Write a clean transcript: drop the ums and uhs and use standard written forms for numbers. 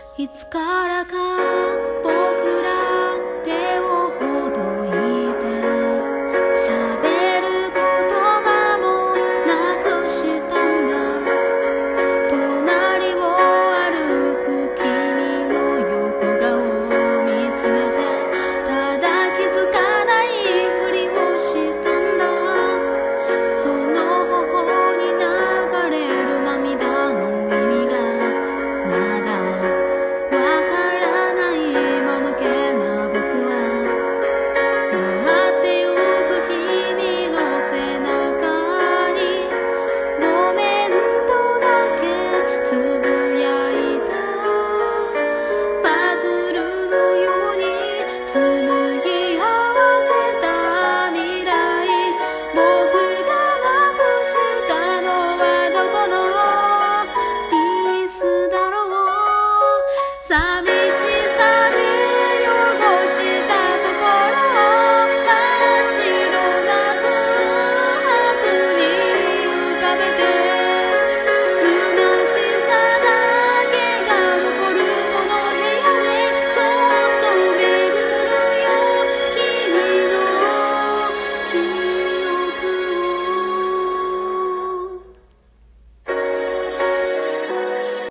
いつからか僕ら手をほどいて喋る言葉もなくしたんだ。隣を歩く君の横顔を見つめてただ気づかないふりをしたんだ。その頬に流れる涙の意味がまだわからない間抜けな僕は去ってゆく君の背中にごめんとだけつぶやいた。パズルのように紡ぎ合わせた未来、僕がなくしたのはどこのピースだろう。寂